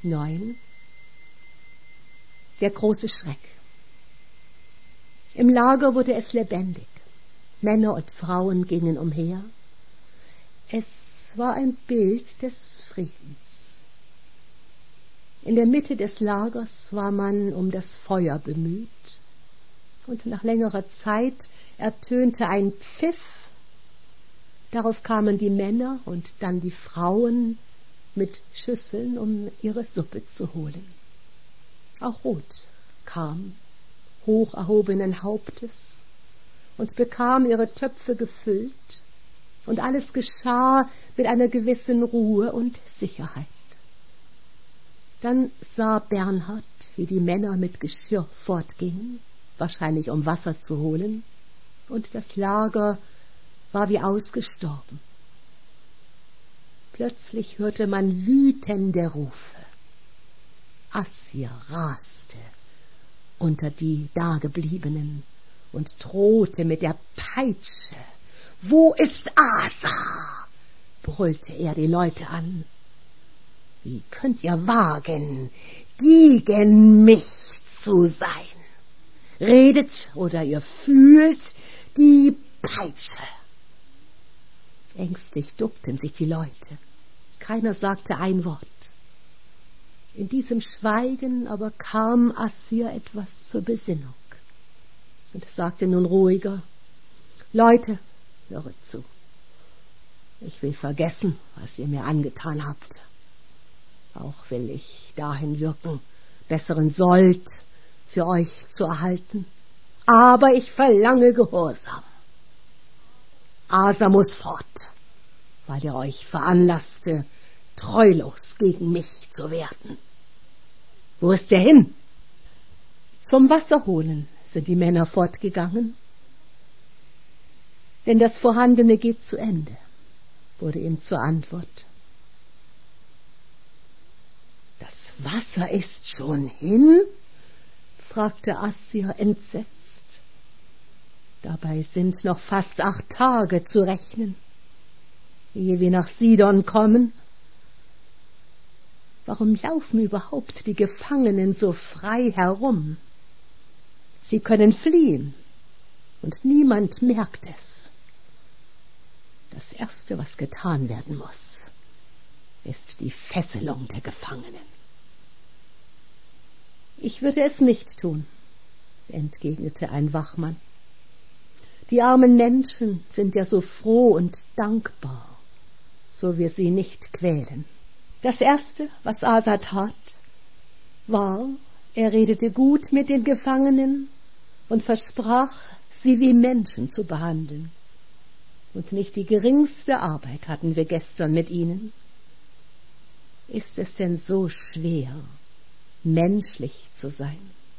9. Der große Schreck. Im Lager wurde es lebendig. Männer und Frauen gingen umher. Es war ein Bild des Friedens. In der Mitte des Lagers war man um das Feuer bemüht, und nach längerer Zeit ertönte ein Pfiff. Darauf kamen die Männer und dann die Frauen mit Schüsseln, um ihre Suppe zu holen. Auch Ruth kam, hoch erhobenen Hauptes, und bekam ihre Töpfe gefüllt, und alles geschah mit einer gewissen Ruhe und Sicherheit. Dann sah Bernhard, wie die Männer mit Geschirr fortgingen, wahrscheinlich um Wasser zu holen, und das Lager war wie ausgestorben. Plötzlich hörte man wütende Rufe. Assia raste unter die Dagebliebenen und drohte mit der Peitsche. »Wo ist Asa?« brüllte er die Leute an. »Wie könnt ihr wagen, gegen mich zu sein? Redet oder ihr fühlt die Peitsche!« Ängstlich duckten sich die Leute. Keiner sagte ein Wort. In diesem Schweigen aber kam Assia etwas zur Besinnung und sagte nun ruhiger: »Leute, höret zu. Ich will vergessen, was ihr mir angetan habt. Auch will ich dahin wirken, besseren Sold für euch zu erhalten. Aber ich verlange Gehorsam. Asa muss fort, weil er euch veranlasste, treulos gegen mich zu werden. Wo ist er hin?« »Zum Wasser holen«, sind die Männer fortgegangen. »Denn das Vorhandene geht zu Ende«, wurde ihm zur Antwort. »Das Wasser ist schon hin?« fragte Assia entsetzt. »Dabei sind noch fast 8 Tage zu rechnen, ehe wir nach Sidon kommen. Warum laufen überhaupt die Gefangenen so frei herum? Sie können fliehen, und niemand merkt es. Das Erste, was getan werden muss, ist die Fesselung der Gefangenen.« »Ich würde es nicht tun«, entgegnete ein Wachmann. »Die armen Menschen sind ja so froh und dankbar, so wir sie nicht quälen. Das Erste, was Asa tat, war, er redete gut mit den Gefangenen und versprach, sie wie Menschen zu behandeln. Und nicht die geringste Arbeit hatten wir gestern mit ihnen. Ist es denn so schwer, menschlich zu sein?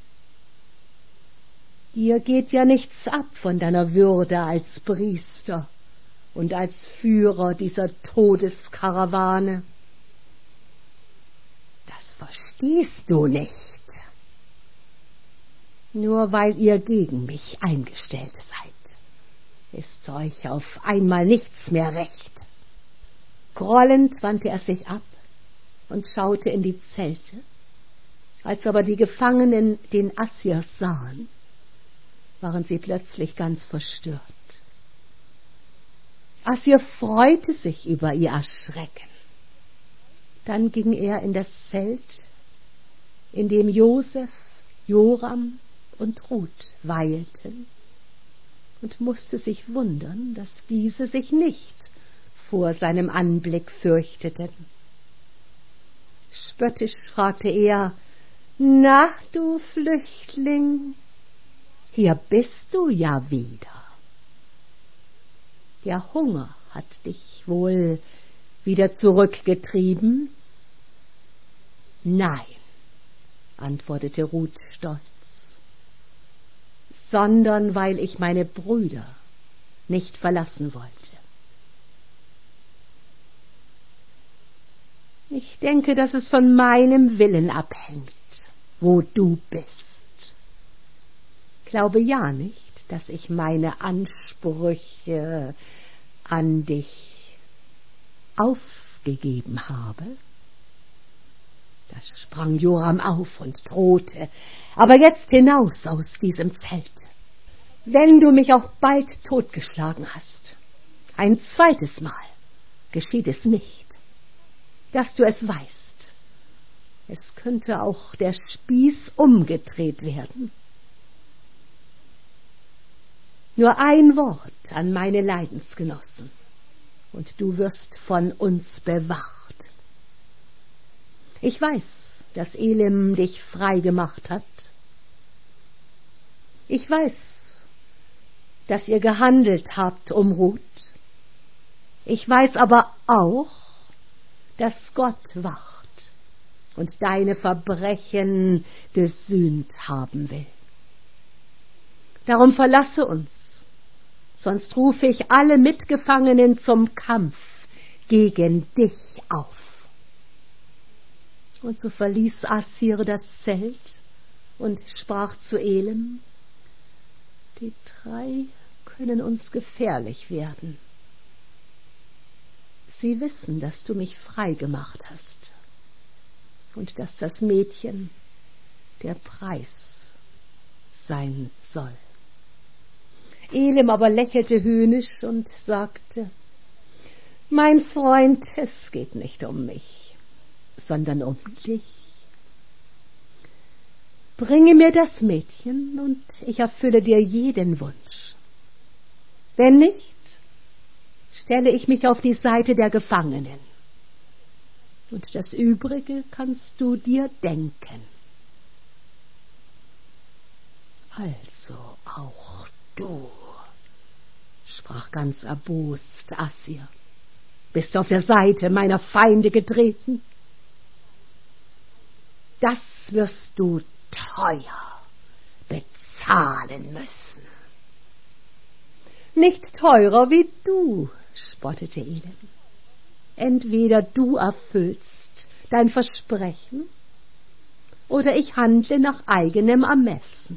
Dir geht ja nichts ab von deiner Würde als Priester und als Führer dieser Todeskarawane. Das verstehst du nicht. Nur weil ihr gegen mich eingestellt seid, ist euch auf einmal nichts mehr recht.« Grollend wandte er sich ab und schaute in die Zelte. Als aber die Gefangenen den Assias sahen, waren sie plötzlich ganz verstört. Assia freute sich über ihr Erschrecken. Dann ging er in das Zelt, in dem Josef, Joram und Ruth weilten, und musste sich wundern, dass diese sich nicht vor seinem Anblick fürchteten. Spöttisch fragte er: »Na, du Flüchtling, hier bist du ja wieder. Der Hunger hat dich wohl wieder zurückgetrieben?« »Nein«, antwortete Ruth stolz, »sondern weil ich meine Brüder nicht verlassen wollte. Ich denke, dass es von meinem Willen abhängt, wo du bist. Glaube ja nicht, dass ich meine Ansprüche an dich aufgegeben habe.« Da sprang Joram auf und drohte: »Aber jetzt hinaus aus diesem Zelt. Wenn du mich auch bald totgeschlagen hast, ein zweites Mal geschieht es nicht, dass du es weißt. Es könnte auch der Spieß umgedreht werden. Nur ein Wort an meine Leidensgenossen, und du wirst von uns bewacht. Ich weiß, dass Elim dich frei gemacht hat. Ich weiß, dass ihr gehandelt habt um Ruth. Ich weiß aber auch, dass Gott wacht und deine Verbrechen gesühnt haben will. Darum verlasse uns, sonst rufe ich alle Mitgefangenen zum Kampf gegen dich auf.« Und so verließ Assir das Zelt und sprach zu Elim: »Die 3 können uns gefährlich werden. Sie wissen, dass du mich frei gemacht hast und dass das Mädchen der Preis sein soll.« Elim aber lächelte höhnisch und sagte: »Mein Freund, es geht nicht um mich, sondern um dich. Bringe mir das Mädchen, und ich erfülle dir jeden Wunsch. Wenn nicht, stelle ich mich auf die Seite der Gefangenen. Und das Übrige kannst du dir denken.« »Also auch du«, sprach ganz erbost Assir, »bist auf der Seite meiner Feinde getreten? Das wirst du teuer bezahlen müssen.« »Nicht teurer wie du«, spottete Elim. »Entweder du erfüllst dein Versprechen, oder ich handle nach eigenem Ermessen.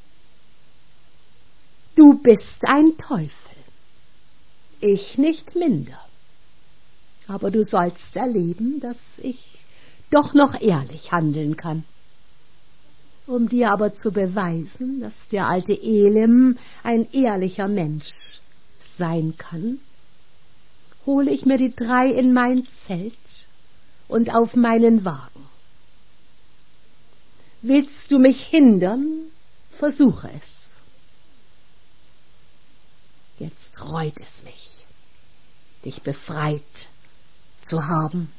Du bist ein Teufel, ich nicht minder. Aber du sollst erleben, dass ich doch noch ehrlich handeln kann. Um dir aber zu beweisen, dass der alte Elim ein ehrlicher Mensch sein kann, hole ich mir die 3 in mein Zelt und auf meinen Wagen. Willst du mich hindern, versuche es. Jetzt reut es mich, dich befreit zu haben.«